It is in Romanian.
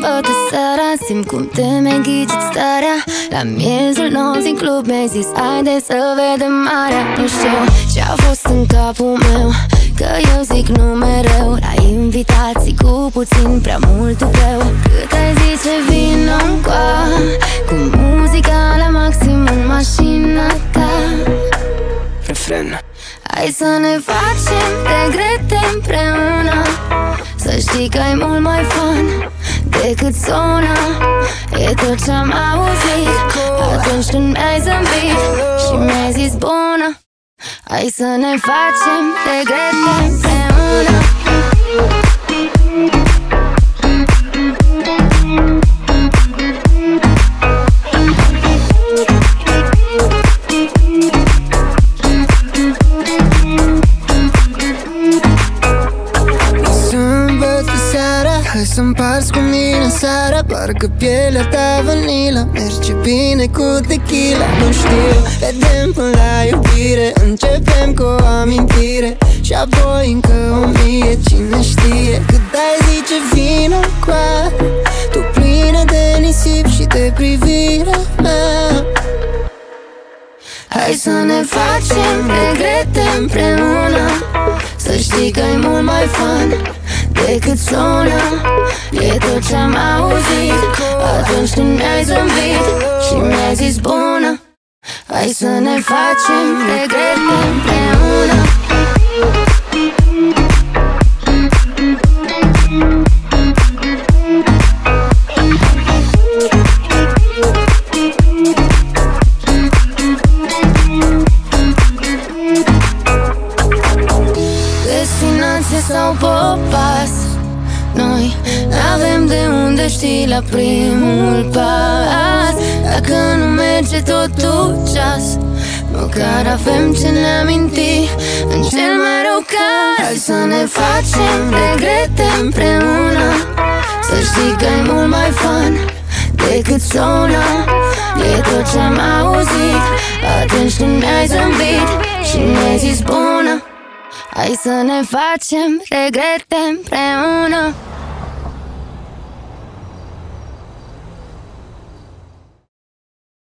sâmbătă seara simt cum te mi-ai ghicit starea. La miezul nopții în club mi-ai zis haide să vedem marea. Nu știu ce-a fost în capul meu, că eu zic nu mereu la invitații cu puțin prea mult tupeu. Cât ai zice vino încoa, cu muzica la maxim în mașina ta. Refren. Hai să ne facem regrete împreună, să știi că e mult mai fun decât sună. E tot ce-am auzit atunci când mi-ai zâmbit și mi-ai zis bună. Hai să ne facem regrete împreună. Hai să împarți cu mine seara, parcă pielea ta vanila merge bine cu tequila. Nu știu, vedem până la iubire, începem cu o amintire și apoi încă 1000, cine știe. Cât ai zice vino încoa, tu plină de nisip și de privirea mea. Hai să ne facem regrete împreună, să știi că e mult mai fun decât sună. E tot ce-am auzit atunci când mi-ai zâmbit și mi-ai zis bună. Hai să ne facem regrete împreună. Destinație sau popas, noi n-avem de unde ști la primul pas. Dacă nu merge totul ceas, măcar avem ce ne aminti în cel mai rău caz. Hai să ne facem regrete împreună, să știi că e mult mai fun decât sună. E tot ce-am auzit atunci când mi-ai zâmbit și mi-ai zis bună. Hai să ne facem regrete împreună.